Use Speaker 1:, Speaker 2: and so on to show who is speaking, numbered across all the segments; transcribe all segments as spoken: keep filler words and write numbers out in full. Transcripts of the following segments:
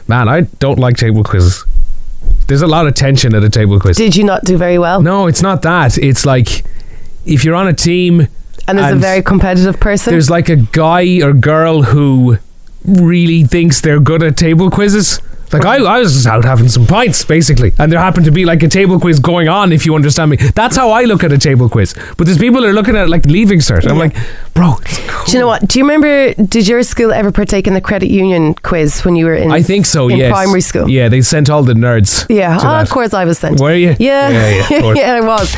Speaker 1: Man, I don't like table quizzes. There's a lot of tension at a table quiz.
Speaker 2: Did you not do very well?
Speaker 1: No, it's not that. It's like if you're on a team
Speaker 2: and there's
Speaker 1: and
Speaker 2: a very competitive person.
Speaker 1: There's like a guy or girl who really thinks they're good at table quizzes. Like I, I was just out having some pints basically, and there happened to be like a table quiz going on, if you understand me. That's how I look at a table quiz. But there's people who are looking at it like leaving cert. I'm yeah. like, bro, it's cool.
Speaker 2: Do you know what? Do you remember, did your school ever partake in the credit union quiz when you were in
Speaker 1: I think so,
Speaker 2: in
Speaker 1: yes.
Speaker 2: primary school?
Speaker 1: Yeah, they sent all the nerds.
Speaker 2: Yeah,
Speaker 1: to
Speaker 2: oh,
Speaker 1: that.
Speaker 2: of course I was sent.
Speaker 1: Were you?
Speaker 2: Yeah,
Speaker 1: yeah, yeah, of course.
Speaker 2: yeah I was.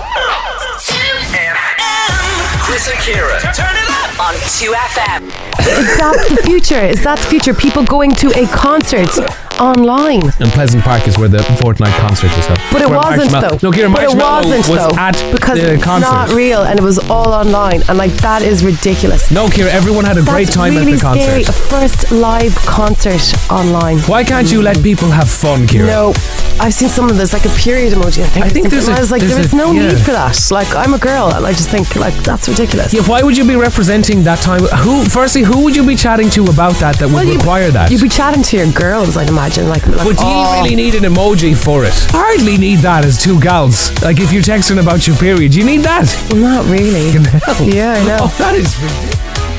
Speaker 3: Chris and Kira. Turn it up on two F M.
Speaker 2: Is that the future? Is that the future? People going to a concert online.
Speaker 1: And Pleasant Park is where the Fortnite concert was held.
Speaker 2: But it
Speaker 1: where
Speaker 2: wasn't
Speaker 1: Marshmallow,
Speaker 2: though.
Speaker 1: No, Kira,
Speaker 2: but it wasn't
Speaker 1: was
Speaker 2: though.
Speaker 1: at
Speaker 2: because
Speaker 1: the
Speaker 2: it's
Speaker 1: concert.
Speaker 2: not real and it was all online. And like that is ridiculous.
Speaker 1: No, Kira, everyone had a
Speaker 2: That's
Speaker 1: great time
Speaker 2: really
Speaker 1: at the concert.
Speaker 2: Scary. A first live concert online.
Speaker 1: Why can't you let people have fun, Kira?
Speaker 2: No. I've seen some of this, like a period emoji. I think,
Speaker 1: I think there's a,
Speaker 2: I was like,
Speaker 1: there's
Speaker 2: there is
Speaker 1: a,
Speaker 2: no
Speaker 1: yeah.
Speaker 2: need for that. Like, I'm a girl, and I just think, like, that's ridiculous.
Speaker 1: Yeah, why would you be representing that time? Who, firstly, who would you be chatting to about that that would
Speaker 2: well,
Speaker 1: require that?
Speaker 2: You'd be chatting to your girls, I'd imagine. Like, like
Speaker 1: but do
Speaker 2: oh.
Speaker 1: you really need an emoji for it? Hardly need that as two gals. Like, if you're texting about your period, you need that.
Speaker 2: Well, not really.
Speaker 1: Hell.
Speaker 2: Yeah, I know.
Speaker 1: Oh, that is ridiculous.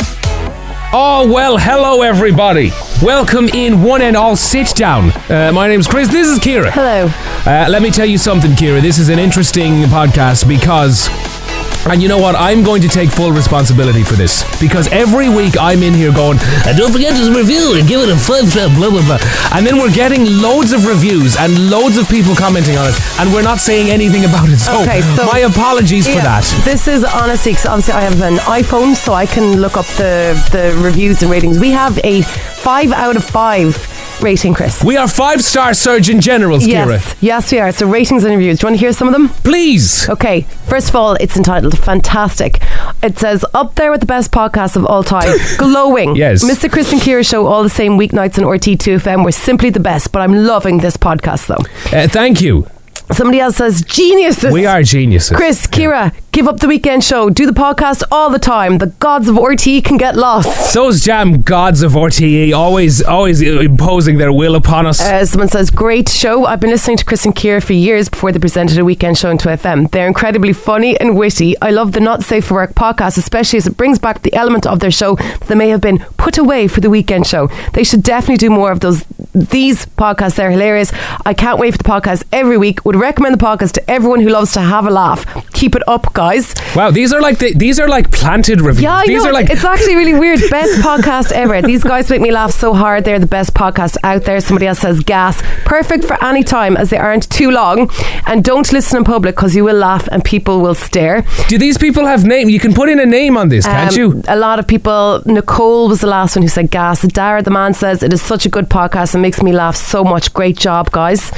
Speaker 1: Oh, well, hello everybody. Welcome in one and all. Sit down. Uh, my name's Chris. This is Kira.
Speaker 2: Hello.
Speaker 1: Uh, let me tell you something, Kira. This is an interesting podcast because... And you know what? I'm going to take full responsibility for this because every week I'm in here going, and don't forget to review and give it a five star, blah, blah, blah. And then we're getting loads of reviews and loads of people commenting on it, and we're not saying anything about it. So,
Speaker 2: okay, so
Speaker 1: my apologies
Speaker 2: yeah,
Speaker 1: for that.
Speaker 2: This is honestly, because obviously I have an iPhone, so I can look up the, the reviews and ratings. We have a five out of five rating, Chris.
Speaker 1: We are five-star Surgeon Generals,
Speaker 2: yes,
Speaker 1: Kira.
Speaker 2: Yes, we are. So ratings and reviews. Do you want to hear some of them?
Speaker 1: Please.
Speaker 2: Okay. First of all, it's entitled Fantastic. It says, up there with the best podcast of all time. Glowing.
Speaker 1: Yes.
Speaker 2: Mister Chris and Kira show all the same weeknights on R T two F M. We're simply the best, but I'm loving this podcast though.
Speaker 1: Uh, thank you.
Speaker 2: Somebody else says, geniuses.
Speaker 1: We are geniuses.
Speaker 2: Chris, Kira, yeah. Give up the weekend show. Do the podcast all the time. The gods of R T E can get lost.
Speaker 1: Those jam gods of R T E always always imposing their will upon us.
Speaker 2: Uh, someone says, great show. I've been listening to Chris and Kira for years before they presented a weekend show on two F M. They're incredibly funny and witty. I love the Not Safe for Work podcast, especially as it brings back the element of their show that may have been put away for the weekend show. They should definitely do more of those. These podcasts, they're hilarious. I can't wait for the podcast every week. Would recommend the podcast to everyone who loves to have a laugh. Keep it up, guys.
Speaker 1: Wow, these are like the, these are like planted reviews.
Speaker 2: Yeah, I
Speaker 1: these
Speaker 2: know.
Speaker 1: Are like
Speaker 2: it's actually really weird. Best podcast ever. These guys make me laugh so hard. They're the best podcast out there. Somebody else says gas. Perfect for any time as they aren't too long. And don't listen in public because you will laugh and people will stare.
Speaker 1: Do these people have name? You can put in a name on this, can't
Speaker 2: um,
Speaker 1: you?
Speaker 2: A lot of people. Nicole was the last one who said gas. Dara the man says it is such a good podcast and makes me laugh so much. Great job, guys.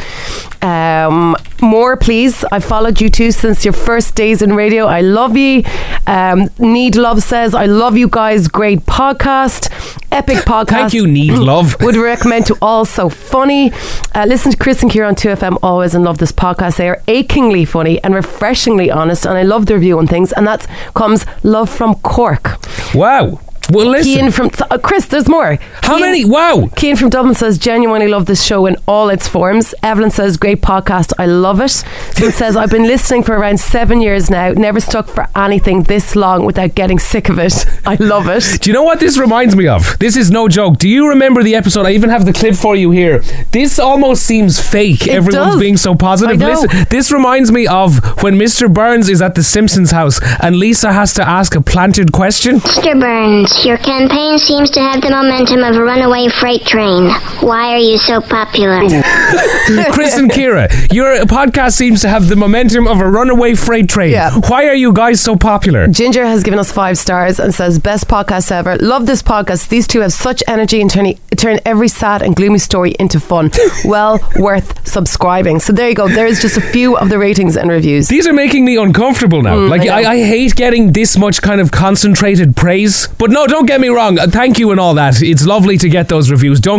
Speaker 2: Um, more please. I followed you too since your first days in radio. I love you. um, Need Love says I love you guys. Great podcast. Epic podcast.
Speaker 1: Thank you, Need Love.
Speaker 2: Would recommend to all. So funny. Uh, listen to Chris and Kira on two F M always and love this podcast. They are achingly funny and refreshingly honest, and I love their view on things, and that comes love from Cork.
Speaker 1: Wow. Well, listen.
Speaker 2: Cian from uh, Chris, there's more.
Speaker 1: How
Speaker 2: Cian,
Speaker 1: many? Wow.
Speaker 2: Cian from Dublin says genuinely love this show in all its forms. Evelyn says great podcast. I love it. Someone says I've been listening for around seven years now. Never stuck for anything this long without getting sick of it. I love it.
Speaker 1: Do you know what this reminds me of? This is no joke. Do you remember the episode? I even have the clip for you here. This almost seems fake.
Speaker 2: It
Speaker 1: Everyone's
Speaker 2: does.
Speaker 1: being so positive.
Speaker 2: I know.
Speaker 1: Listen, this reminds me of when Mister Burns is at the Simpsons house and Lisa has to ask a planted question.
Speaker 4: Mister Burns, your campaign seems to have the momentum of a runaway freight train. Why are you so popular?
Speaker 1: Chris and Kira, your podcast seems to have the momentum of a runaway freight train.
Speaker 2: Yeah.
Speaker 1: Why are you guys so popular?
Speaker 2: Ginger has given us five stars and says best podcast ever. Love this podcast. These two have such energy and turn, turn every sad and gloomy story into fun. Well worth subscribing. So there you go. There's just a few of the ratings and reviews.
Speaker 1: These are making me uncomfortable now.
Speaker 2: Mm,
Speaker 1: like
Speaker 2: I,
Speaker 1: I, I hate getting this much kind of concentrated praise. But no, don't get me wrong. Uh, thank you and all that. It's lovely to get those reviews. Don't give a shit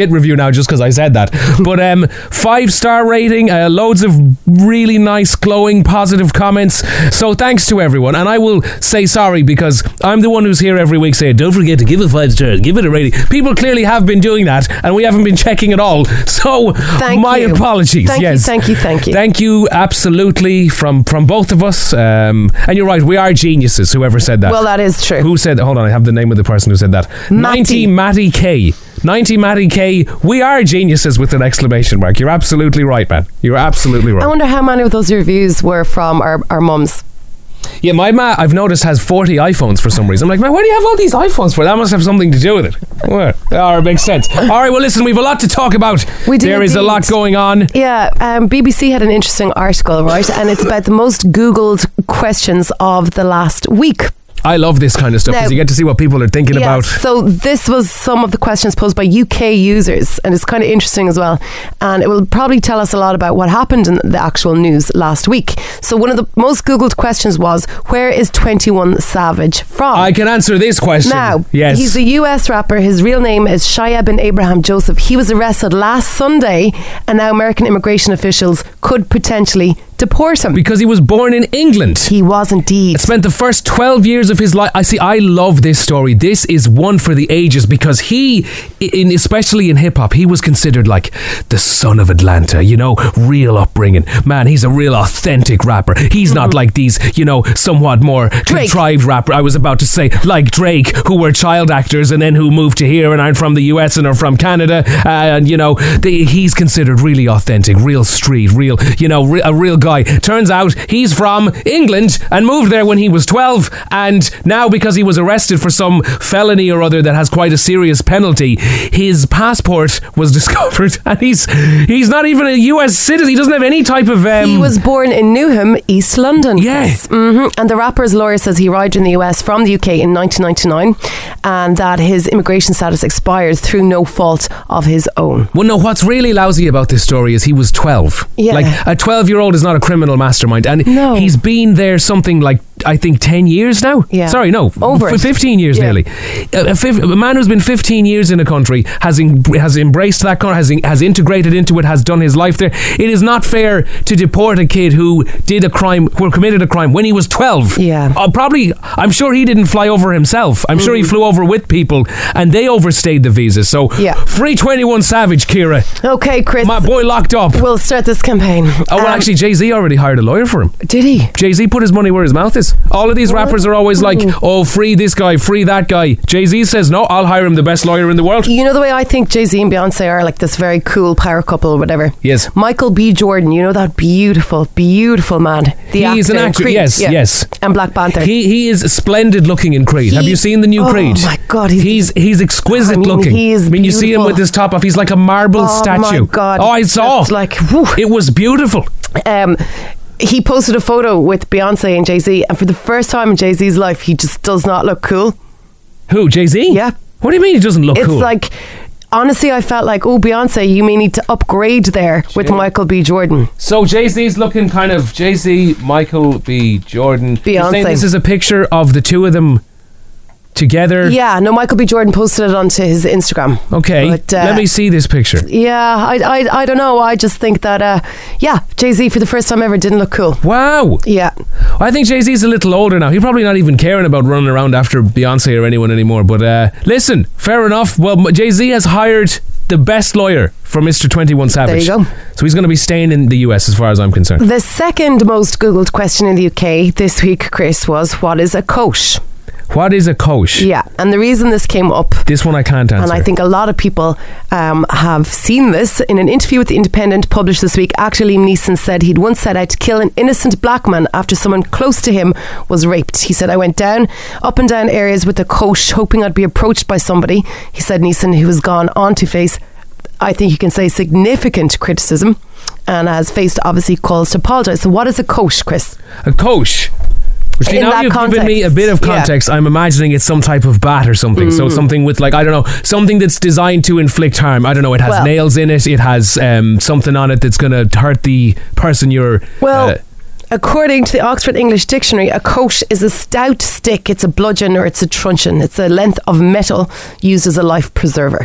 Speaker 1: shit review now just because I said that. But um, five star rating, uh, loads of really nice, glowing, positive comments. So thanks to everyone. And I will say sorry because I'm the one who's here every week saying, don't forget to give it five stars, give it a rating. People clearly have been doing that and we haven't been checking at all. So
Speaker 2: thank
Speaker 1: my
Speaker 2: you.
Speaker 1: apologies.
Speaker 2: Thank
Speaker 1: yes.
Speaker 2: you, thank you, thank you.
Speaker 1: Thank you, absolutely, from, from both of us. Um, and you're right, we are geniuses, whoever said that.
Speaker 2: Well, that is true.
Speaker 1: Who said that? Hold on, I have the name of the person who said that. ninety Matty K. ninety Matty K. We are geniuses with an exclamation mark. You're absolutely right, man. You're absolutely right.
Speaker 2: I wonder how many of those reviews were from our, our mums.
Speaker 1: Yeah, my ma, I've noticed, has forty iPhones for some reason. I'm like, man, why do you have all these iPhones for? That must have something to do with it. Well, oh, it makes sense. All right, well, listen, we've a lot to talk about.
Speaker 2: We do
Speaker 1: There is a
Speaker 2: indeed.
Speaker 1: lot going on.
Speaker 2: Yeah, um, B B C had an interesting article, right? And it's about the most Googled questions of the last week.
Speaker 1: I love this kind of stuff because
Speaker 2: Now-
Speaker 1: you get to see what people are thinking
Speaker 2: Yes,
Speaker 1: about.
Speaker 2: so this was some of the questions posed by U K users, and it's kind of interesting as well. And it will probably tell us a lot about what happened in the actual news last week. So one of the most Googled questions was, where is twenty-one Savage from?
Speaker 1: I can answer this question.
Speaker 2: Now,
Speaker 1: yes.
Speaker 2: he's a U S rapper. His real name is Shia bin Abraham Joseph. He was arrested last Sunday, and now American immigration officials could potentially deport him.
Speaker 1: because he was born in England.
Speaker 2: He was indeed.
Speaker 1: Spent the first twelve years of his life. I see. I love this story. This is one for the ages because he, in especially in hip hop, he was considered like the son of Atlanta. You know, real upbringing. Man, he's a real authentic rapper. He's not like these, you know, somewhat more contrived rapper. I was about to say like Drake, who were child actors and then who moved to here and aren't from the U S and are from Canada. Uh, and you know, they, he's considered really authentic, real street, real, you know, re- a real guy. Turns out he's from England and moved there when he was twelve, and now because he was arrested for some felony or other that has quite a serious penalty, his passport was discovered and he's he's not even a U S citizen. He doesn't have any type of um,
Speaker 2: He was born in Newham, East London.
Speaker 1: Yeah.
Speaker 2: hmm And the rapper's lawyer says he arrived in the U S from the U K in nineteen ninety-nine and that his immigration status expired through no fault of his own.
Speaker 1: Well, no, what's really lousy about this story is he was twelve.
Speaker 2: Yeah.
Speaker 1: Like, a twelve-year-old is not a criminal mastermind. And
Speaker 2: No.
Speaker 1: he's been there something like, I think, ten years now.
Speaker 2: Yeah.
Speaker 1: Sorry, no.
Speaker 2: Over
Speaker 1: f-
Speaker 2: it.
Speaker 1: fifteen years
Speaker 2: Yeah.
Speaker 1: nearly. A, a, fif- a man who's been fifteen years in a country, has en- has embraced that country, has, en- has integrated into it, has done his life there. It is not fair to deport a kid who did a crime, who committed a crime when he was twelve.
Speaker 2: Yeah.
Speaker 1: Uh, probably, I'm sure he didn't fly over himself. I'm sure he flew over with people and they overstayed the visa. So,
Speaker 2: Yeah.
Speaker 1: free twenty-one Savage, Ciara.
Speaker 2: Okay, Chris.
Speaker 1: My boy locked up.
Speaker 2: We'll start this campaign.
Speaker 1: Oh, well,
Speaker 2: Um,
Speaker 1: actually, Jay-Z already hired a lawyer for him.
Speaker 2: did he?
Speaker 1: Jay-Z put his money where his mouth is. All of these rappers are always like, oh, free this guy, free that guy. Jay-Z says, no, I'll hire him, the best lawyer in the world.
Speaker 2: You know the way I think Jay-Z and Beyonce are like this very cool power couple or whatever?
Speaker 1: Yes.
Speaker 2: Michael B. Jordan, you know that beautiful, beautiful man. The
Speaker 1: He is an
Speaker 2: in
Speaker 1: actor,
Speaker 2: Creed,
Speaker 1: yes, yes.
Speaker 2: And Black Panther.
Speaker 1: He he is splendid looking in Creed.
Speaker 2: He-
Speaker 1: Have you seen the new
Speaker 2: oh
Speaker 1: Creed?
Speaker 2: my God, he's-
Speaker 1: he's he's exquisite
Speaker 2: I mean,
Speaker 1: looking.
Speaker 2: he is
Speaker 1: I mean, you see him
Speaker 2: beautiful.
Speaker 1: with his top off. He's like a marble
Speaker 2: Oh,
Speaker 1: statue.
Speaker 2: my God.
Speaker 1: Oh, I saw.
Speaker 2: It's like, whew.
Speaker 1: It was beautiful.
Speaker 2: um, he posted a photo with Beyonce and Jay-Z, and for the first time in Jay-Z's life, he just does not look cool.
Speaker 1: Who, Jay-Z?
Speaker 2: Yeah.
Speaker 1: What do you mean he doesn't look
Speaker 2: It's
Speaker 1: cool?
Speaker 2: like, honestly, I felt like, oh, Beyonce, you may need to upgrade there with
Speaker 1: Jay-
Speaker 2: Michael B. Jordan.
Speaker 1: So Jay-Z's looking kind of Jay-Z, Michael B. Jordan. You're
Speaker 2: Beyonce.
Speaker 1: saying this is a picture of the two of them together?
Speaker 2: Yeah, no, Michael B. Jordan posted it onto his Instagram.
Speaker 1: Okay,
Speaker 2: But, uh,
Speaker 1: let me see this picture.
Speaker 2: Yeah, I, I, I don't know. I just think that, uh, yeah, Jay-Z for the first time ever didn't look cool.
Speaker 1: Wow.
Speaker 2: Yeah.
Speaker 1: I think Jay-Z's a little older now. He's probably not even caring about running around after Beyonce or anyone anymore. But uh, listen, fair enough. Well, Jay-Z has hired the best lawyer for Mister twenty-one Savage.
Speaker 2: There you go.
Speaker 1: So he's going to be staying in the U S as far as I'm concerned.
Speaker 2: The second most Googled question in the U K this week, Chris, was, what is a coach?
Speaker 1: What is a coach?
Speaker 2: Yeah, and the reason this came up,
Speaker 1: This one I can't answer.
Speaker 2: and I think a lot of people um, have seen this, in an interview with The Independent published this week, actor Liam Neeson said he'd once set out to kill an innocent black man after someone close to him was raped. He said, I went down, up and down areas with a coach, hoping I'd be approached by somebody. He said, Neeson, who has gone on to face, I think you can say, significant criticism, and has faced, obviously, calls to apologise. So what is a coach, Chris?
Speaker 1: A coach. See,
Speaker 2: In
Speaker 1: now
Speaker 2: that
Speaker 1: you've given me a
Speaker 2: context,
Speaker 1: bit of
Speaker 2: yeah.
Speaker 1: context. I'm imagining it's some type of bat or something. So something with, like, I don't know, something that's designed to inflict harm. I don't know, it has
Speaker 2: Well-
Speaker 1: nails in it. It has um, something on it that's going to hurt the person you're...
Speaker 2: Well,
Speaker 1: uh,
Speaker 2: according to the Oxford English Dictionary, a coach is a stout stick. It's a bludgeon or it's a truncheon. It's a length of metal used as a life preserver.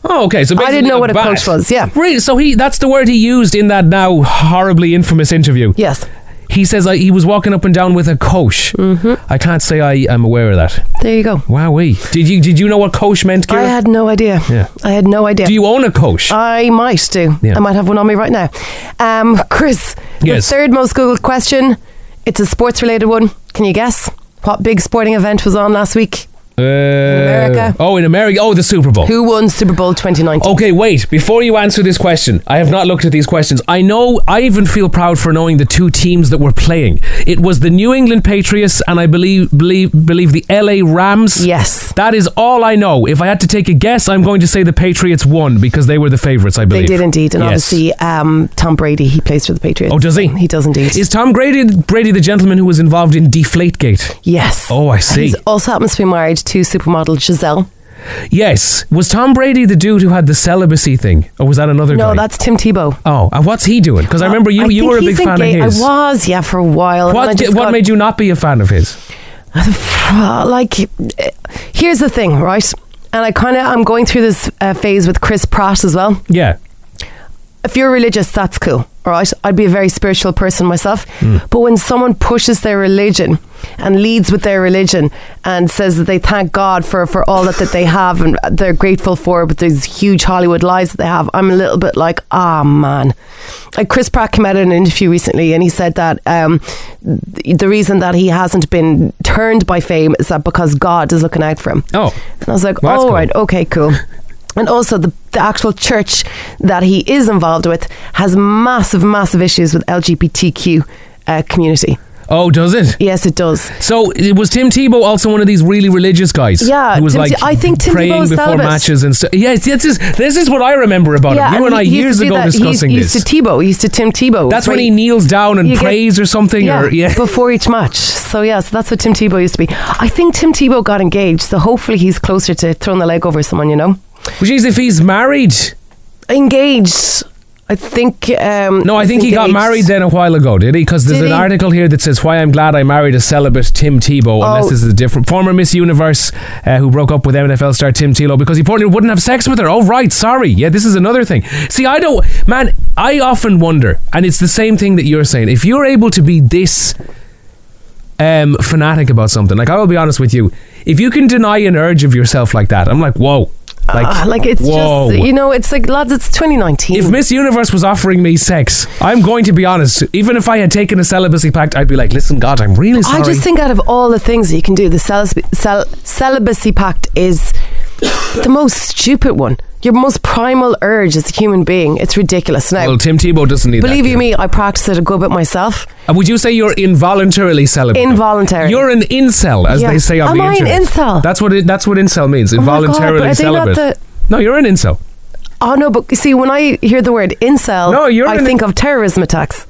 Speaker 1: Oh, okay. So
Speaker 2: I
Speaker 1: basically
Speaker 2: didn't know
Speaker 1: a
Speaker 2: what a
Speaker 1: bat.
Speaker 2: coach was. Yeah.
Speaker 1: Really? So he that's the word he used in that now horribly infamous interview.
Speaker 2: Yes.
Speaker 1: He says uh, he was walking up and down with a coach. Mm-hmm. I can't say I am aware of that.
Speaker 2: There you go.
Speaker 1: Wowee. Did you did you know what coach meant, Ciara?
Speaker 2: I had no idea.
Speaker 1: Yeah.
Speaker 2: I had no idea.
Speaker 1: Do you own a coach?
Speaker 2: I might do.
Speaker 1: Yeah.
Speaker 2: I might have one on me right now. Um, Chris,
Speaker 1: Yes.
Speaker 2: the third most Googled question. It's a sports related one. Can you guess what big sporting event was on last week?
Speaker 1: Uh,
Speaker 2: America.
Speaker 1: Oh, in America. Oh, the Super Bowl.
Speaker 2: Who won Super Bowl twenty nineteen?
Speaker 1: Okay, wait. Before you answer this question, I have not looked at these questions. I know, I even feel proud for knowing the two teams that were playing. It was the New England Patriots and I believe believe believe the L A Rams.
Speaker 2: Yes.
Speaker 1: That is all I know. If I had to take a guess, I'm going to say the Patriots won because they were the favourites, I believe.
Speaker 2: They did indeed. And
Speaker 1: Yes.
Speaker 2: obviously, um, Tom Brady, he plays for the Patriots.
Speaker 1: Oh, does he?
Speaker 2: He does indeed.
Speaker 1: Is Tom Brady, Brady the gentleman who was involved in Deflategate?
Speaker 2: Yes.
Speaker 1: Oh, I see.
Speaker 2: He's also happens to be married to supermodel Giselle.
Speaker 1: Yes. Was Tom Brady the dude who had the celibacy thing? Or was that another guy?
Speaker 2: No, that's Tim Tebow.
Speaker 1: Oh, and what's he doing? Because I remember you,
Speaker 2: I
Speaker 1: you
Speaker 2: think
Speaker 1: were a big
Speaker 2: he's
Speaker 1: fan
Speaker 2: engaged.
Speaker 1: of his.
Speaker 2: I was, yeah, for a while. and
Speaker 1: What,
Speaker 2: then I
Speaker 1: did,
Speaker 2: just
Speaker 1: what
Speaker 2: got-
Speaker 1: made you not be a fan of his?
Speaker 2: like, here's the thing, right? And I kind of, I'm going through this uh, phase with Chris Pratt as well.
Speaker 1: Yeah.
Speaker 2: If you're religious, that's cool, all right? I'd be a very spiritual person myself.
Speaker 1: Mm.
Speaker 2: But when someone pushes their religion and leads with their religion and says that they thank God for, for all that, that they have and they're grateful for, but these huge Hollywood lives that they have, I'm a little bit like, ah, man. Like Chris Pratt came out in an interview recently and he said that um, th- the reason that he hasn't been turned by fame is that because God is looking out for him.
Speaker 1: Oh.
Speaker 2: And I was like,
Speaker 1: Well, that's
Speaker 2: oh,
Speaker 1: cool.
Speaker 2: right, okay, cool. And also the, the actual church that he is involved with has massive, massive issues with L G B T Q uh, community.
Speaker 1: Oh, does it?
Speaker 2: Yes, it does.
Speaker 1: So it was Tim Tebow also one of these really religious guys?
Speaker 2: Yeah,
Speaker 1: who was
Speaker 2: Tim
Speaker 1: like
Speaker 2: Te- I think Tim
Speaker 1: praying
Speaker 2: Tebow's
Speaker 1: before
Speaker 2: celibate.
Speaker 1: matches and stuff. Yes, this is this is what I remember about him. You and I
Speaker 2: he used
Speaker 1: years
Speaker 2: to do
Speaker 1: ago
Speaker 2: that.
Speaker 1: discussing
Speaker 2: he, he
Speaker 1: this.
Speaker 2: used to Tebow. He used to Tim Tebow.
Speaker 1: That's
Speaker 2: where
Speaker 1: when he kneels down and
Speaker 2: you get-
Speaker 1: prays or something.
Speaker 2: Yeah,
Speaker 1: or yeah.
Speaker 2: before each match. So yeah, so that's what Tim Tebow used to be. I think Tim Tebow got engaged, so hopefully he's closer to throwing the leg over someone, you know.
Speaker 1: Well, geez, if he's married.
Speaker 2: Engaged. I think. Um,
Speaker 1: No, I think he got
Speaker 2: engaged.
Speaker 1: married then a while ago, did he? Because there's
Speaker 2: Did
Speaker 1: an
Speaker 2: he?
Speaker 1: article here that says why I'm glad I married a celibate Tim Tebow. Unless
Speaker 2: Oh.
Speaker 1: this is a different former Miss Universe uh, who broke up with N F L star Tim Tebow because he apparently wouldn't have sex with her. Oh, right, sorry. Yeah, this is another thing. See, I don't, man. I often wonder, and it's the same thing that you're saying. If you're able to be this um, fanatic about something, like I will be honest with you, if you can deny an urge of yourself like that, I'm like, whoa. Like,
Speaker 2: Ah, like it's
Speaker 1: whoa.
Speaker 2: just, you know, it's like, lads, it's twenty nineteen.
Speaker 1: If Miss Universe was offering me sex, I'm going to be honest. Even if I had taken a celibacy pact, I'd be like, listen, God, I'm really sorry.
Speaker 2: I just think out of all the things that you can do, the celibacy, cel- celibacy pact is the most stupid one. Your most primal urge as a human being. It's ridiculous. Now,
Speaker 1: Well, Tim Tebow doesn't need
Speaker 2: believe
Speaker 1: that.
Speaker 2: you me, I practice it a good bit myself.
Speaker 1: Uh, would you say you're involuntarily celibate?
Speaker 2: Involuntary.
Speaker 1: You're an incel, as
Speaker 2: Yeah.
Speaker 1: they say on
Speaker 2: Am
Speaker 1: the
Speaker 2: I an
Speaker 1: internet.
Speaker 2: incel?
Speaker 1: That's what it, that's what incel means.
Speaker 2: Oh my God,
Speaker 1: Involuntarily
Speaker 2: but are they not
Speaker 1: celibate.
Speaker 2: the-
Speaker 1: No, you're an incel.
Speaker 2: Oh no, but you see, when I hear the word incel,
Speaker 1: No, you're
Speaker 2: I
Speaker 1: an-
Speaker 2: think of terrorism attacks.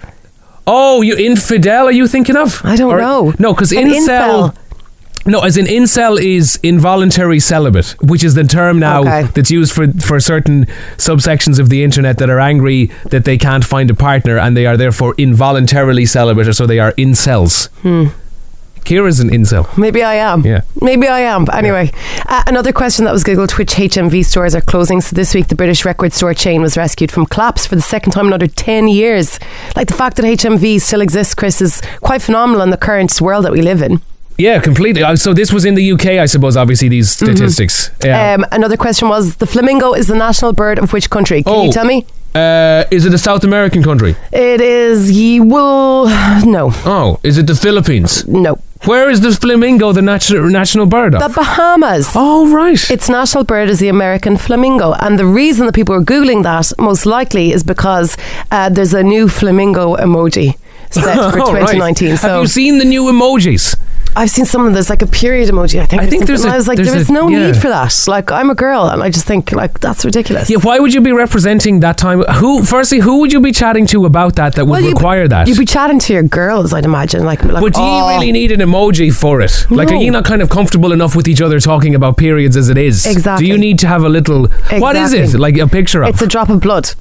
Speaker 1: Oh, you infidel? Are you thinking of?
Speaker 2: I don't
Speaker 1: Or-
Speaker 2: know.
Speaker 1: No, because
Speaker 2: An
Speaker 1: incel.
Speaker 2: incel.
Speaker 1: No, as in incel is involuntary celibate, which is the term now
Speaker 2: Okay.
Speaker 1: that's used for, for certain subsections of the internet that are angry that they can't find a partner and they are therefore involuntarily celibate, or so they are incels.
Speaker 2: Hmm.
Speaker 1: Ciara's an incel.
Speaker 2: Maybe I am.
Speaker 1: Yeah.
Speaker 2: Maybe I am. But anyway, uh, another question that was googled: which H M V stores are closing? So this week, the British record store chain was rescued from collapse for the second time in under ten years. Like the fact that H M V still exists, Chris, is quite phenomenal in the current world that we live in.
Speaker 1: Yeah, completely. Uh, So this was in the U K, I suppose, obviously, these statistics. Yeah.
Speaker 2: Um, another question was: the flamingo is the national bird of which country? Can
Speaker 1: Oh.
Speaker 2: you tell me?
Speaker 1: Uh, is it a South American country?
Speaker 2: It is. Ye will. No.
Speaker 1: Oh, is it the Philippines?
Speaker 2: No.
Speaker 1: Where is the flamingo the national national bird of?
Speaker 2: The Bahamas.
Speaker 1: Oh, right.
Speaker 2: Its national bird is the American flamingo, and the reason that people are googling that most likely is because uh, there's a new flamingo emoji set for
Speaker 1: Oh, right.
Speaker 2: twenty nineteen. So
Speaker 1: Have you seen the new emojis?
Speaker 2: I've seen some of them. There's like a period emoji. I think.
Speaker 1: I think
Speaker 2: there's,
Speaker 1: there's a-
Speaker 2: I was like,
Speaker 1: there's
Speaker 2: there is
Speaker 1: a-
Speaker 2: no
Speaker 1: yeah.
Speaker 2: need for that. Like, I'm a girl, and I just think like that's ridiculous.
Speaker 1: Yeah, why would you be representing that time? Who, firstly, who would you be chatting to about that that would
Speaker 2: Well, you'd-
Speaker 1: require that?
Speaker 2: You'd be chatting to your girls, I'd imagine. Like, like
Speaker 1: But do you
Speaker 2: oh,
Speaker 1: really need an emoji for it? Like, are
Speaker 2: No.
Speaker 1: you not kind of comfortable enough with each other talking about periods as it is?
Speaker 2: Exactly.
Speaker 1: Do you need to have a little... What is it?
Speaker 2: Exactly.
Speaker 1: Like a picture of?
Speaker 2: It's a drop of blood.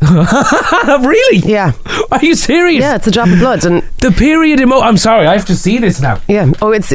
Speaker 1: really?
Speaker 2: Yeah.
Speaker 1: Are you serious?
Speaker 2: Yeah, it's a drop of blood, and
Speaker 1: The period emo... I'm sorry, I have to see this now.
Speaker 2: yeah. Oh, it's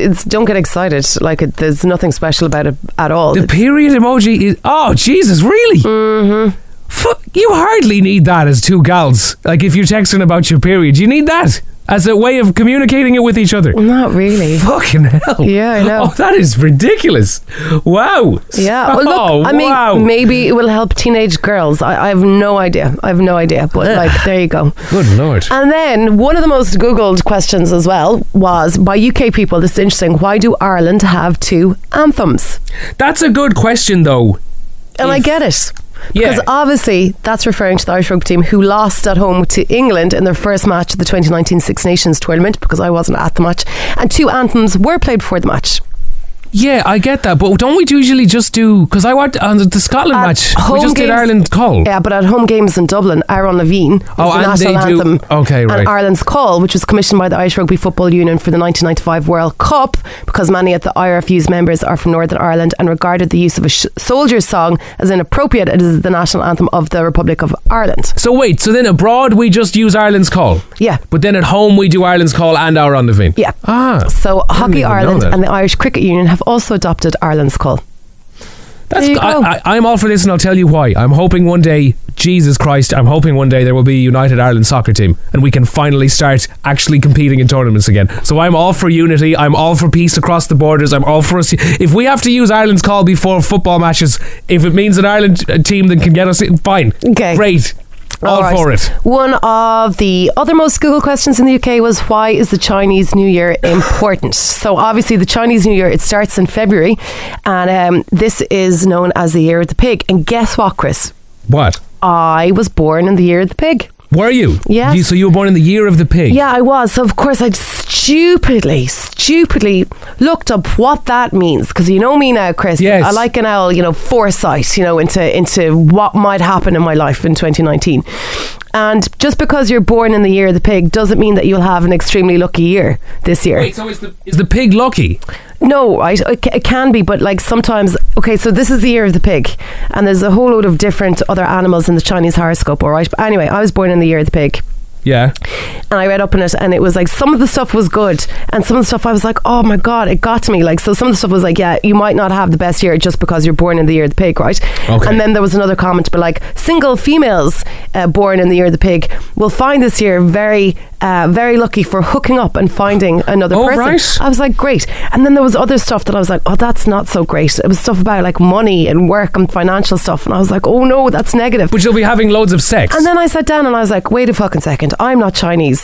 Speaker 2: it's don't get excited. Like it, there's nothing special about it at all.
Speaker 1: The
Speaker 2: It's-
Speaker 1: period emoji is... Oh, Jesus, really? Mm-hmm. Fuck, you hardly need that as two gals. Like, if you're texting about your period, you need that as a way of communicating it with each other.
Speaker 2: Not really.
Speaker 1: Fucking hell.
Speaker 2: Yeah, I know.
Speaker 1: Oh, that is ridiculous. Wow.
Speaker 2: Yeah. Well, look,
Speaker 1: Oh,
Speaker 2: I mean,
Speaker 1: wow.
Speaker 2: maybe it will help teenage girls. I, I have no idea. I have no idea. But like, there you go.
Speaker 1: Good Lord.
Speaker 2: And then one of the most Googled questions as well was by U K people. This is interesting. Why do Ireland have two anthems?
Speaker 1: That's a good question, though.
Speaker 2: And I
Speaker 1: If-
Speaker 2: get it.
Speaker 1: Yeah.
Speaker 2: Because obviously that's referring to the Irish rugby team who lost at home to England in their first match of the twenty nineteen Six Nations tournament, because I wasn't at the match. And two anthems were played before the match.
Speaker 1: Yeah, I get that, but don't we usually just do... Because I watched on the Scotland
Speaker 2: At
Speaker 1: match, we
Speaker 2: home
Speaker 1: just did
Speaker 2: games-
Speaker 1: Ireland Call.
Speaker 2: Yeah, but at home games in Dublin, Aaron Levine is
Speaker 1: Oh,
Speaker 2: the
Speaker 1: and
Speaker 2: national
Speaker 1: they do-
Speaker 2: anthem.
Speaker 1: okay, right.
Speaker 2: And Ireland's Call, which was commissioned by the Irish Rugby Football Union for the nineteen ninety-five World Cup, because many of the I R F U's members are from Northern Ireland and regarded the use of a sh- soldier's song as inappropriate. It is the national anthem of the Republic of Ireland.
Speaker 1: So wait, so then abroad we just use Ireland's Call?
Speaker 2: Yeah.
Speaker 1: But then at home we do Ireland's Call and our on the Vin?
Speaker 2: Yeah.
Speaker 1: Ah.
Speaker 2: So Hockey
Speaker 1: even know
Speaker 2: Ireland
Speaker 1: that.
Speaker 2: and the Irish Cricket Union have also adopted Ireland's Call.
Speaker 1: That's,
Speaker 2: There you go.
Speaker 1: I, I, I'm all for this, and I'll tell you why. I'm hoping one day, Jesus Christ, I'm hoping one day there will be a United Ireland soccer team and we can finally start actually competing in tournaments again. So I'm all for unity. I'm all for peace across the borders. I'm all for us. If we have to use Ireland's Call before football matches, if it means an Ireland uh, team that can get us in, fine.
Speaker 2: Okay.
Speaker 1: Great. All
Speaker 2: right.
Speaker 1: for it.
Speaker 2: One of the other most Google questions in the U K was, why is the Chinese New Year important? So obviously the Chinese New Year, it starts in February, and um, this is known as the Year of the Pig. And guess what, Chris?
Speaker 1: What?
Speaker 2: I was born in the Year of the Pig.
Speaker 1: Were you?
Speaker 2: Yes.
Speaker 1: You, so you were born in the year of the pig?
Speaker 2: Yeah, I was. So of course I stupidly, stupidly looked up what that means, because you know me now, Chris.
Speaker 1: Yes.
Speaker 2: I like an owl, you know, foresight, you know, into into what might happen in my life in twenty nineteen. And just because you're born in the year of the pig doesn't mean that you'll have an extremely lucky year this year.
Speaker 1: Wait, so is the, is the pig lucky?
Speaker 2: No, right? It ca- it can be, but like sometimes. Okay, so this is the year of the pig, and there's a whole load of different other animals in the Chinese horoscope. All right, but anyway, I was born in the year of the pig.
Speaker 1: Yeah.
Speaker 2: And I read up on it, and it was like some of the stuff was good, and some of the stuff I was like, oh my god, it got to me. Like, so some of the stuff was like, yeah, you might not have the best year just because you're born in the year of the pig, right?
Speaker 1: Okay.
Speaker 2: And then there was another comment, but like, single females uh, born in the year of the pig will find this year very uh, very lucky for hooking up and finding another
Speaker 1: Oh,
Speaker 2: person.
Speaker 1: right.
Speaker 2: I was like, great. And then there was other stuff that I was like, oh, that's not so great. It was stuff about like money and work and financial stuff, and I was like, oh no, that's negative.
Speaker 1: But you'll be having loads of sex.
Speaker 2: And then I sat down and I was like, wait a fucking second, I'm not Chinese.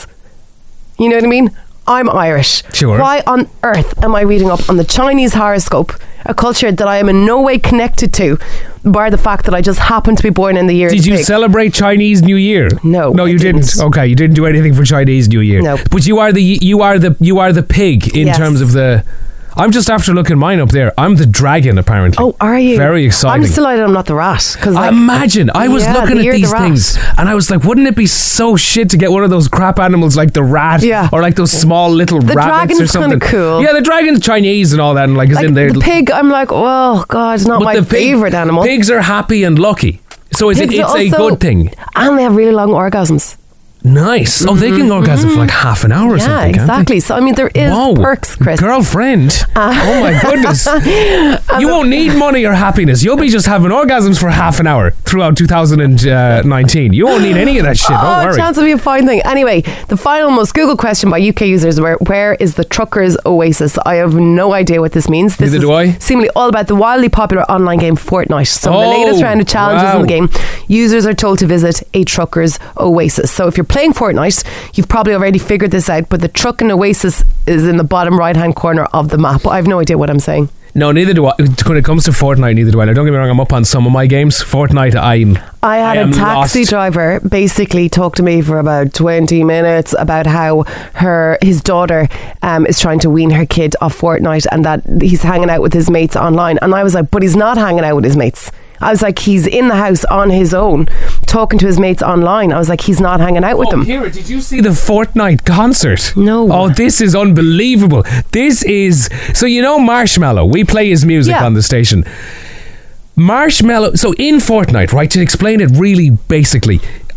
Speaker 2: You know what I mean? I'm Irish.
Speaker 1: Sure.
Speaker 2: Why on earth am I reading up on the Chinese horoscope, a culture that I am in no way connected to, bar the fact that I just happen to be born in the year of
Speaker 1: Did
Speaker 2: the
Speaker 1: you
Speaker 2: pig?
Speaker 1: celebrate Chinese New Year?
Speaker 2: No,
Speaker 1: No,
Speaker 2: I
Speaker 1: you didn't.
Speaker 2: didn't.
Speaker 1: Okay, you didn't do anything for Chinese New Year.
Speaker 2: No.
Speaker 1: But you are the you are the you are the pig in
Speaker 2: Yes.
Speaker 1: terms of the. I'm just after looking mine up there. I'm the dragon, apparently.
Speaker 2: Oh, are you?
Speaker 1: Very exciting.
Speaker 2: I'm just delighted I'm not the rat. Cause like,
Speaker 1: Imagine, I was
Speaker 2: Yeah,
Speaker 1: looking
Speaker 2: the
Speaker 1: at
Speaker 2: year of the
Speaker 1: these
Speaker 2: rat.
Speaker 1: things and I was like, wouldn't it be so shit to get one of those crap animals like the rat
Speaker 2: Yeah.
Speaker 1: or like those small little
Speaker 2: The
Speaker 1: rabbits or
Speaker 2: dragon's
Speaker 1: something?
Speaker 2: kinda cool.
Speaker 1: Yeah, the dragon's Chinese and all that, and like, is
Speaker 2: like
Speaker 1: in there.
Speaker 2: the pig, I'm like, oh god, it's not
Speaker 1: But
Speaker 2: my
Speaker 1: the pig-
Speaker 2: favourite animal.
Speaker 1: Pigs are happy and lucky. So is it,
Speaker 2: Pigs
Speaker 1: it's
Speaker 2: are
Speaker 1: a
Speaker 2: also-
Speaker 1: good thing.
Speaker 2: And they have really long orgasms.
Speaker 1: Nice. Oh, they can orgasm for like half an hour or
Speaker 2: Mm-hmm. Yeah,
Speaker 1: something, can't they?
Speaker 2: exactly. So I mean, there is
Speaker 1: Whoa.
Speaker 2: perks, Chris.
Speaker 1: Girlfriend. oh my goodness. You won't need money or happiness. You'll be just having orgasms for half an hour throughout two thousand nineteen. You won't need any of that shit. Don't
Speaker 2: Oh,
Speaker 1: worry.
Speaker 2: chance will be a fine thing. Anyway, the final most Googled question by U K users were, where is the Truckers Oasis? I have no idea what this means. This
Speaker 1: Neither
Speaker 2: is
Speaker 1: do I.
Speaker 2: seemingly all about the wildly popular online game Fortnite. So in the
Speaker 1: Oh,
Speaker 2: latest round of challenges
Speaker 1: wow.
Speaker 2: in the game, users are told to visit a Truckers Oasis. So if you're playing Fortnite, you've probably already figured this out, but the Truckin' Oasis is in the bottom right hand corner of the map. I have no idea what I'm saying.
Speaker 1: No, neither do I. When it comes to Fortnite, neither do I. Now, don't get me wrong, I'm up on some of my games. Fortnite, I'm.
Speaker 2: I had
Speaker 1: I
Speaker 2: a
Speaker 1: am
Speaker 2: taxi
Speaker 1: lost.
Speaker 2: driver basically talk to me for about twenty minutes about how her his daughter um, is trying to wean her kid off Fortnite, and that he's hanging out with his mates online. And I was like, but he's not hanging out with his mates. I was like, he's in the house on his own talking to his mates online. I was like, he's not hanging out with
Speaker 1: Oh,
Speaker 2: them.
Speaker 1: Kira, did you see the Fortnite concert?
Speaker 2: No.
Speaker 1: Oh, this is unbelievable. This is... So, you know Marshmallow? We play his music
Speaker 2: Yeah.
Speaker 1: on the station. Marshmallow... So, in Fortnite, right, to explain it really basically...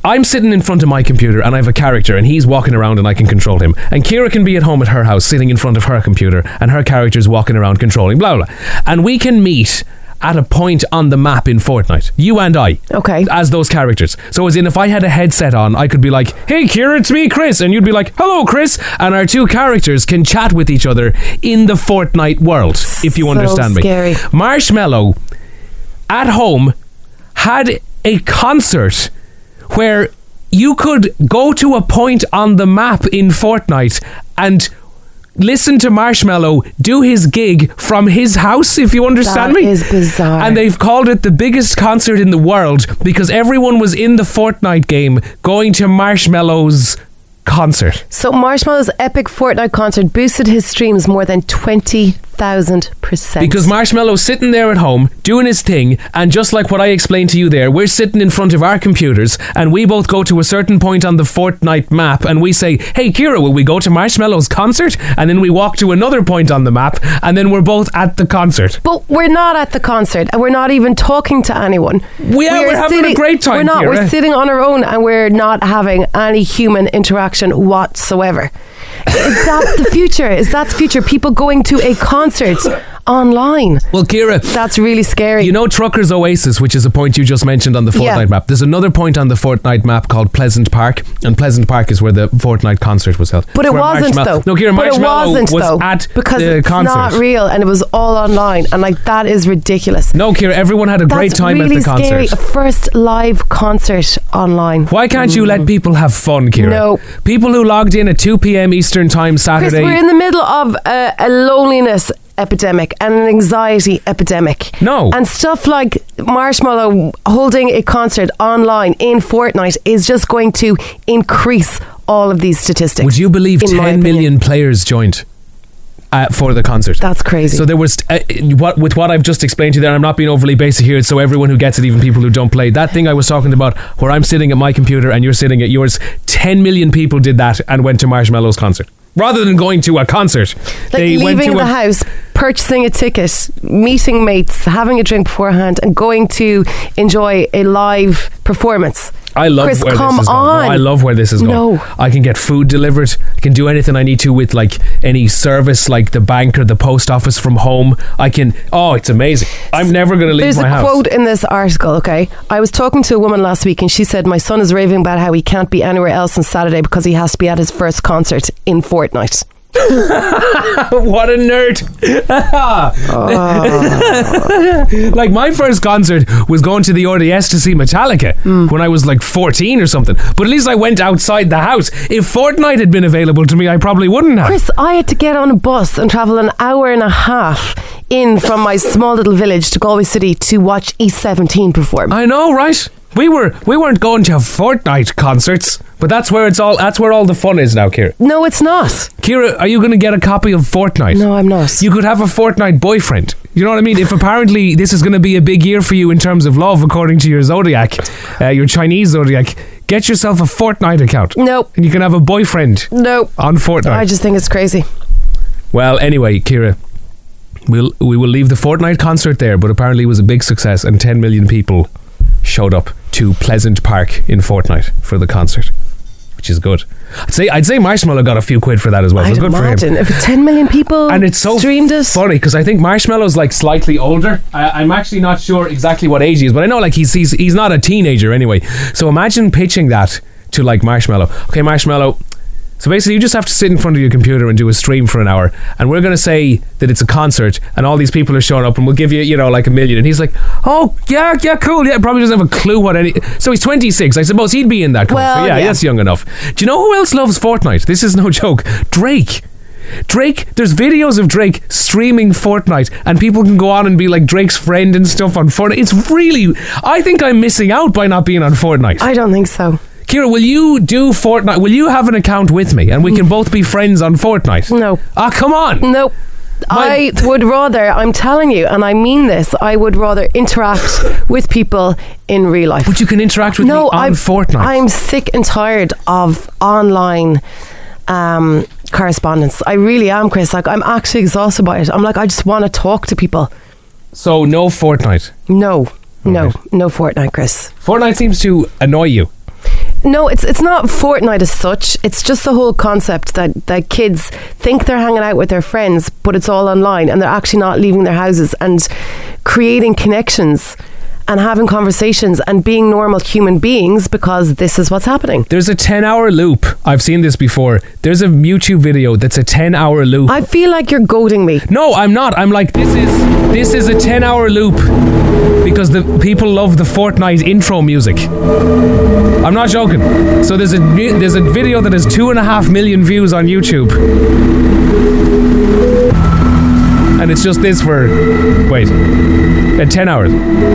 Speaker 1: I'm sitting in front of my computer and I have a character and he's walking around and I can control him. And Ciara can be at home at her house sitting in front of her computer and her character's walking around controlling blah blah. And we can meet at a point on the map in Fortnite. You and I.
Speaker 2: Okay.
Speaker 1: As those characters. So as in if I had a headset on, I could be like, hey Ciara, it's me, Chris. And you'd be like, hello, Chris. And our two characters can chat with each other in the Fortnite world, if you
Speaker 2: So
Speaker 1: understand
Speaker 2: scary.
Speaker 1: me. Marshmallow at home had a concert where you could go to a point on the map in Fortnite and listen to Marshmallow do his gig from his house, if you understand
Speaker 2: That
Speaker 1: me.
Speaker 2: is bizarre.
Speaker 1: And they've called it the biggest concert in the world because everyone was in the Fortnite game going to Marshmallow's concert.
Speaker 2: So Marshmallow's epic Fortnite concert boosted his streams more than twenty thousand percent.
Speaker 1: Because Marshmallow's sitting there at home doing his thing, and just like what I explained to you there, we're sitting in front of our computers and we both go to a certain point on the Fortnite map and we say, hey Ciara, will we go to Marshmallow's concert? And then we walk to another point on the map and then we're both at the concert.
Speaker 2: But we're not at the concert and we're not even talking to anyone.
Speaker 1: We are, we're having a great time,
Speaker 2: We're not.
Speaker 1: Ciara.
Speaker 2: We're sitting on our own and we're not having any human interaction whatsoever. Is that the future? Is that the future? People going to a concert online.
Speaker 1: Well, Ciara,
Speaker 2: that's really scary.
Speaker 1: You know Truckers Oasis, which is a point you just mentioned on the Fortnite
Speaker 2: Yeah.
Speaker 1: map. There's another point on the Fortnite map called Pleasant Park, and Pleasant Park is where the Fortnite concert was held.
Speaker 2: But it
Speaker 1: Where
Speaker 2: wasn't
Speaker 1: Marshmallow-
Speaker 2: though.
Speaker 1: No, Ciara,
Speaker 2: but it
Speaker 1: Marshmallow
Speaker 2: wasn't
Speaker 1: was
Speaker 2: though
Speaker 1: at
Speaker 2: because
Speaker 1: the
Speaker 2: it's
Speaker 1: concert.
Speaker 2: not real and it was all online and like that is ridiculous.
Speaker 1: No, Ciara, everyone had a
Speaker 2: That's
Speaker 1: great time
Speaker 2: really
Speaker 1: at the concert.
Speaker 2: scary. A first live concert online.
Speaker 1: Why can't you let people have fun, Ciara?
Speaker 2: No.
Speaker 1: People who logged in at two p.m. Eastern time
Speaker 2: Chris,
Speaker 1: Saturday.
Speaker 2: we're in the middle of a, a loneliness epidemic and an anxiety epidemic.
Speaker 1: No.
Speaker 2: And stuff like Marshmallow holding a concert online in Fortnite is just going to increase all of these statistics.
Speaker 1: Would you believe
Speaker 2: in my
Speaker 1: ten
Speaker 2: opinion.
Speaker 1: million players joined uh, for the concert?
Speaker 2: That's crazy.
Speaker 1: So there was uh, what with what I've just explained to you there. I'm not being overly basic here. So everyone who gets it, even people who don't play, that thing I was talking about, where I'm sitting at my computer and you're sitting at yours. Ten million people did that and went to Marshmallow's concert rather than going to a concert.
Speaker 2: Like
Speaker 1: they went
Speaker 2: leaving
Speaker 1: to
Speaker 2: the
Speaker 1: a,
Speaker 2: house, purchasing a ticket, meeting mates, having a drink beforehand, and going to enjoy a live performance.
Speaker 1: I love
Speaker 2: Chris,
Speaker 1: where
Speaker 2: come
Speaker 1: this is going.
Speaker 2: on.
Speaker 1: No, I love where this is going.
Speaker 2: No.
Speaker 1: I can get food delivered. I can do anything I need to with like any service, like the bank or the post office from home. I can. Oh, it's amazing. I'm never going to leave
Speaker 2: There's
Speaker 1: my
Speaker 2: a
Speaker 1: house.
Speaker 2: quote in this article, okay? I was talking to a woman last week and she said, my son is raving about how he can't be anywhere else on Saturday because he has to be at his first concert in Fortnite.
Speaker 1: What a nerd. Like my first concert was going to the R D S to see Metallica
Speaker 2: Mm.
Speaker 1: when I was like fourteen or something, but at least I went outside the house. If Fortnite had been available to me, I probably wouldn't have.
Speaker 2: Chris, I had to get on a bus and travel an hour and a half in from my small little village to Galway City to watch E seventeen perform.
Speaker 1: I know, right? We were we weren't going to Fortnite concerts, but that's where it's all that's where all the fun is now, Ciara.
Speaker 2: No, it's not.
Speaker 1: Ciara, are you going to get a copy of Fortnite?
Speaker 2: No, I'm not.
Speaker 1: You could have a Fortnite boyfriend. You know what I mean? If apparently this is going to be a big year for you in terms of love, according to your zodiac, uh, your Chinese zodiac, get yourself a Fortnite account.
Speaker 2: Nope.
Speaker 1: And you can have a boyfriend
Speaker 2: Nope.
Speaker 1: on Fortnite.
Speaker 2: I just think it's crazy.
Speaker 1: Well, anyway, Ciara, we'll, we will leave the Fortnite concert there, but apparently it was a big success and ten million people showed up to Pleasant Park in Fortnite for the concert, which is good. I'd say I'd say Marshmallow got a few quid for that as well. So
Speaker 2: I'd
Speaker 1: good
Speaker 2: imagine
Speaker 1: for him.
Speaker 2: if ten million people
Speaker 1: And it's so
Speaker 2: streamed it.
Speaker 1: funny because I think Marshmallow's like slightly older. I, I'm actually not sure exactly what age he is, but I know like he's he's he's not a teenager anyway. So imagine pitching that to like Marshmallow. Okay, Marshmallow. So basically, you just have to sit in front of your computer and do a stream for an hour, and we're going to say that it's a concert, and all these people are showing up, and we'll give you, you know, like a million. And he's like, "Oh, yeah, yeah, cool, yeah." Probably doesn't have a clue what any. So he's twenty-six. I suppose he'd be in that concert.
Speaker 2: Well,
Speaker 1: yeah,
Speaker 2: yeah.
Speaker 1: that's young enough. Do you know who else loves Fortnite? This is no joke. Drake. Drake, there's videos of Drake streaming Fortnite, and people can go on and be like Drake's friend and stuff on Fortnite. It's really, I think I'm missing out by not being on Fortnite.
Speaker 2: I don't think so.
Speaker 1: Ciara, will you do Fortnite? Will you have an account with me and we can both be friends on Fortnite?
Speaker 2: No.
Speaker 1: Ah, come on.
Speaker 2: Nope. I would rather, I'm telling you, and I mean this, I would rather interact with people in real life.
Speaker 1: But you can interact with
Speaker 2: no,
Speaker 1: me on
Speaker 2: I'm,
Speaker 1: Fortnite.
Speaker 2: I'm sick and tired of online um, correspondence. I really am, Chris. Like, I'm actually exhausted by it. I'm like, I just want to talk to people.
Speaker 1: So no Fortnite.
Speaker 2: No, no,
Speaker 1: Okay.
Speaker 2: no Fortnite, Chris.
Speaker 1: Fortnite seems to annoy you.
Speaker 2: No, it's it's not Fortnite as such. It's just the whole concept that, that kids think they're hanging out with their friends, but it's all online and they're actually not leaving their houses and creating connections and having conversations and being normal human beings because this is what's happening.
Speaker 1: There's a ten hour loop. I've seen this before. There's a YouTube video that's a ten hour loop.
Speaker 2: I feel like you're goading me.
Speaker 1: No, I'm not. I'm like, this is this is a ten hour loop because the people love the Fortnite intro music. I'm not joking. So there's a there's a video that has two and a half million views on YouTube. And it's just this for, wait, uh, ten hours.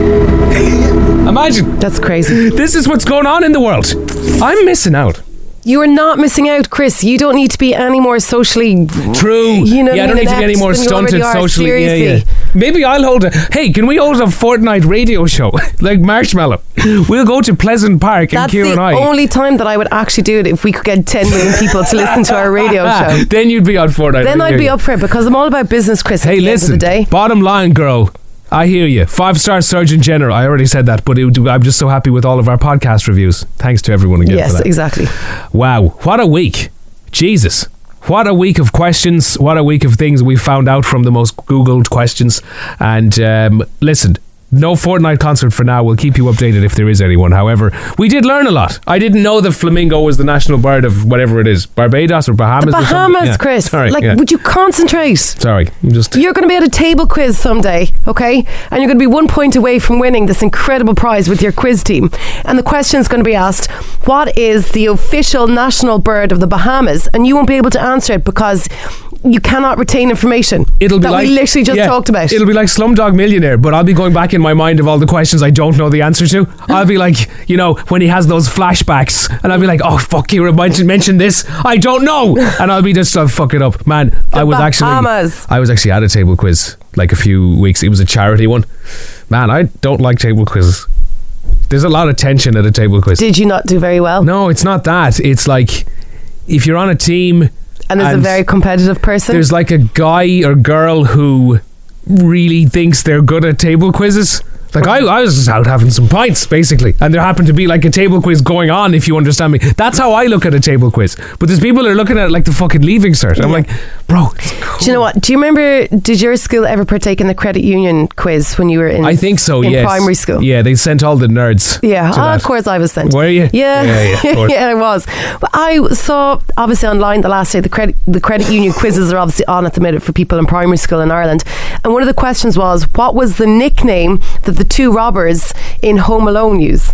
Speaker 1: Imagine.
Speaker 2: That's crazy.
Speaker 1: This is what's going on in the world. I'm missing out.
Speaker 2: You are not missing out, Chris. You don't need to be any more socially...
Speaker 1: True.
Speaker 2: You know,
Speaker 1: yeah, I don't need to be any more stunted socially.
Speaker 2: Seriously.
Speaker 1: Yeah, yeah. Maybe I'll hold a... Hey, can we hold a Fortnite radio show? Like Marshmallow. We'll go to Pleasant Park and Kira and I.
Speaker 2: That's the only time that I would actually do it if we could get ten million people to listen to our radio show.
Speaker 1: Then you'd be on Fortnite.
Speaker 2: Then
Speaker 1: radio.
Speaker 2: I'd be up for it because I'm all about business, Chris, at
Speaker 1: hey,
Speaker 2: the
Speaker 1: listen,
Speaker 2: end of the day.
Speaker 1: Bottom line, girl, I hear you. Five-star Surgeon General. I already said that, but it, I'm just so happy with all of our podcast reviews. Thanks to everyone again
Speaker 2: yes,
Speaker 1: for that.
Speaker 2: exactly.
Speaker 1: Wow, what a week. Jesus. What a week of questions. What a week of things we found out from the most Googled questions. And um, listen, no Fortnite concert for now. We'll keep you updated if there is anyone. However, we did learn a lot. I didn't know the flamingo was the national bird of whatever it is. Barbados or Bahamas
Speaker 2: The
Speaker 1: or something.
Speaker 2: Bahamas,
Speaker 1: Yeah.
Speaker 2: Chris.
Speaker 1: Sorry,
Speaker 2: like,
Speaker 1: yeah.
Speaker 2: would you concentrate?
Speaker 1: Sorry, I'm just...
Speaker 2: You're going to be at a table quiz someday, okay? And you're going to be one point away from winning this incredible prize with your quiz team. And the question's going to be asked, what is the official national bird of the Bahamas? And you won't be able to answer it because you cannot retain information
Speaker 1: It'll be
Speaker 2: that
Speaker 1: like,
Speaker 2: we literally just
Speaker 1: yeah,
Speaker 2: talked about.
Speaker 1: It'll be like Slumdog Millionaire, but I'll be going back in my mind of all the questions I don't know the answer to. I'll be like, you know, when he has those flashbacks, and I'll be like, oh fuck, you mentioned mention this, I don't know, and I'll be just, I'll fuck it up, man.
Speaker 2: The
Speaker 1: I was
Speaker 2: Bahamas.
Speaker 1: actually, I was actually at a table quiz like a few weeks. It was a charity one. Man, I don't like table quizzes. There's a lot of tension at a table quiz.
Speaker 2: Did you not do very well?
Speaker 1: No, it's not that. It's like if you're on a team.
Speaker 2: And there's
Speaker 1: and
Speaker 2: a very competitive person.
Speaker 1: There's like a guy or girl who really thinks they're good at table quizzes. Like I, I was just out having some pints basically, and there happened to be like a table quiz going on, if you understand me. That's how I look at a table quiz. But there's people who are looking at it like the fucking leaving cert. I'm
Speaker 2: Yeah.
Speaker 1: like, bro, it's cool.
Speaker 2: Do you know what? Do you remember, did your school ever partake in the credit union quiz when you were in
Speaker 1: I think so,
Speaker 2: in
Speaker 1: yes.
Speaker 2: primary school?
Speaker 1: Yeah, they sent all the nerds.
Speaker 2: Yeah,
Speaker 1: to
Speaker 2: oh,
Speaker 1: that.
Speaker 2: of course I was sent.
Speaker 1: Were you?
Speaker 2: Yeah,
Speaker 1: Yeah, yeah, of course.
Speaker 2: yeah, I was. But I saw obviously online the last day the credit the credit union quizzes are obviously on at the minute for people in primary school in Ireland, and one of the questions was, what was the nickname that the two robbers in Home Alone use?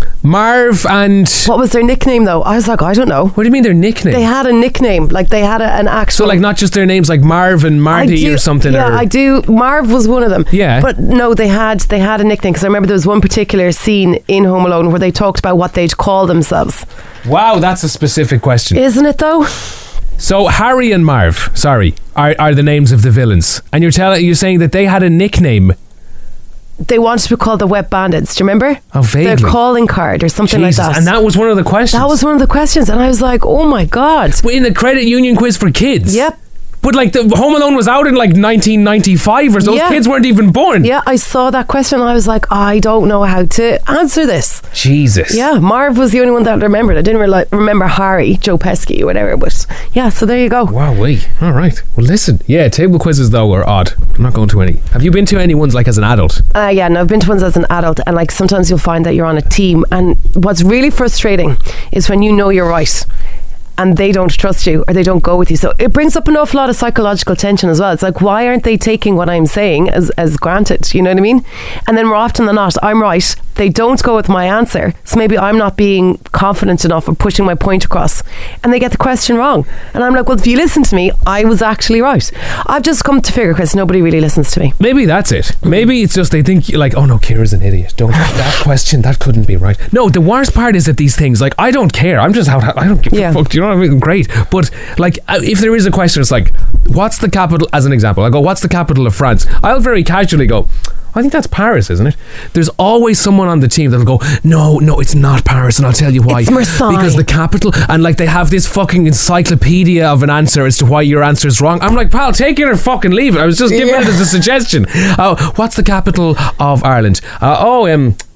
Speaker 1: Marv and...
Speaker 2: What was their nickname though? I was like, I don't know.
Speaker 1: What do you mean their nickname?
Speaker 2: They had a nickname, like they had a, an actual.
Speaker 1: So like not just their names, like Marv and Marty
Speaker 2: I do-
Speaker 1: or something.
Speaker 2: Yeah,
Speaker 1: or,
Speaker 2: I do. Marv was one of them.
Speaker 1: Yeah.
Speaker 2: But no, they had they had a nickname because I remember there was one particular scene in Home Alone where they talked about what they'd call themselves.
Speaker 1: Wow, that's a specific question.
Speaker 2: Isn't it though?
Speaker 1: So Harry and Marv, sorry, are, are the names of the villains, and you're telling you're saying that they had a nickname.
Speaker 2: They wanted to be called the Wet Bandits. Do you remember?
Speaker 1: Oh, vaguely.
Speaker 2: Their calling card or something
Speaker 1: Jesus,
Speaker 2: like that.
Speaker 1: and that was one of the questions.
Speaker 2: That was one of the questions, and I was like, "Oh my god!"
Speaker 1: in the credit union quiz for kids.
Speaker 2: Yep.
Speaker 1: But like the Home Alone was out in like nineteen ninety-five, or so those
Speaker 2: Yeah.
Speaker 1: kids weren't even born.
Speaker 2: Yeah, I saw that question, and I was like, "I don't know how to answer this."
Speaker 1: Jesus.
Speaker 2: Yeah, Marv was the only one that I remembered. I didn't really remember Harry, Joe Pesci, or whatever. But yeah, so there you go.
Speaker 1: Wow, wait. All right. Well, listen. Yeah, table quizzes though are odd. I'm not going to any. Have you been to any ones like as an adult?
Speaker 2: Uh, yeah, no, I've been to ones as an adult, and like sometimes you'll find that you're on a team, and what's really frustrating is when you know you're right and they don't trust you or they don't go with you. So it brings up an awful lot of psychological tension as well. It's like, why aren't they taking what I'm saying as, as granted? You know what I mean? And then more often than not, I'm right. They don't go with my answer. So maybe I'm not being confident enough or pushing my point across. And they get the question wrong. And I'm like, well, if you listen to me, I was actually right. I've just come to figure, Chris, nobody really listens to me.
Speaker 1: Maybe that's it. Maybe it's just they think like, oh no, Ciara's an idiot. Don't that question, that couldn't be right. No, the worst part is that these things, like, I don't care. I'm just out. I don't give
Speaker 2: Yeah.
Speaker 1: a fuck. Do you know what I mean? Great. But like, uh, if there is a question, it's like, what's the capital? As an example, I go, what's the capital of France? I'll very casually go, I think that's Paris, isn't it? There's always someone on the team that'll go, no, no, it's not Paris, and I'll tell you why.
Speaker 2: It's Marseille.
Speaker 1: Because the capital, and like they have this fucking encyclopedia of an answer as to why your answer is wrong. I'm like, pal, take it or fucking leave it. I was just giving
Speaker 2: Yeah.
Speaker 1: it as a suggestion. Uh, what's the capital of Ireland? Uh, oh, um,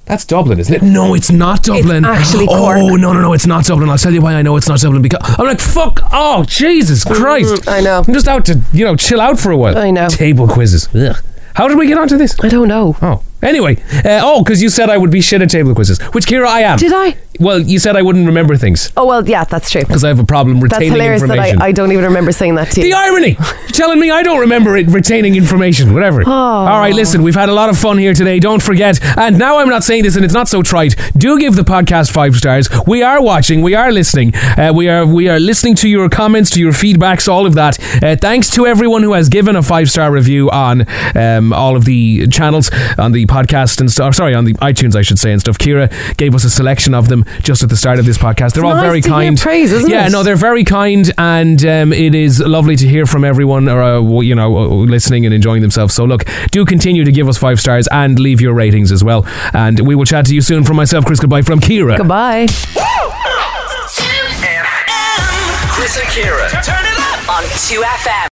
Speaker 1: That's Dublin, isn't it? No, it's not Dublin.
Speaker 2: It's actually Cork.
Speaker 1: Oh, no, no, no, it's not Dublin. I'll tell you why I know it's not Dublin. Because I'm like, fuck. Oh, Jesus Christ.
Speaker 2: Mm, I know.
Speaker 1: I'm just out to, you know, chill out for a while.
Speaker 2: I know.
Speaker 1: Table quizzes. Ugh. How did we get onto this?
Speaker 2: I don't know.
Speaker 1: Oh. Anyway, uh, oh, because you said I would be shit at table quizzes, which, Kira, I am.
Speaker 2: Did I?
Speaker 1: Well, you said I wouldn't remember things.
Speaker 2: Oh, well, yeah, that's true.
Speaker 1: Because I have a problem retaining
Speaker 2: That's hilarious
Speaker 1: information.
Speaker 2: that I, I don't even remember saying that to you.
Speaker 1: The irony! You're telling me I don't remember it retaining information, whatever.
Speaker 2: Oh.
Speaker 1: All right, listen, we've had a lot of fun here today. Don't forget, and now I'm not saying this and it's not so trite, do give the podcast five stars. We are watching, we are listening, uh, we are we are listening to your comments, to your feedbacks, all of that. Uh, thanks to everyone who has given a five-star review on um, all of the channels, on the podcast and stuff. Sorry, on the iTunes, I should say, and stuff. Kira gave us a selection of them just at the start of this podcast. They're
Speaker 2: It's
Speaker 1: all
Speaker 2: nice
Speaker 1: very
Speaker 2: to hear
Speaker 1: kind.
Speaker 2: praise, isn't
Speaker 1: yeah,
Speaker 2: it?
Speaker 1: no, they're very kind, and um, it is lovely to hear from everyone, or uh, you know, listening and enjoying themselves. So look, do continue to give us five stars and leave your ratings as well. And we will chat to you soon. From myself, Chris, goodbye. From Kira,
Speaker 2: Goodbye.
Speaker 3: Chris and Kira. Turn it up on two F M.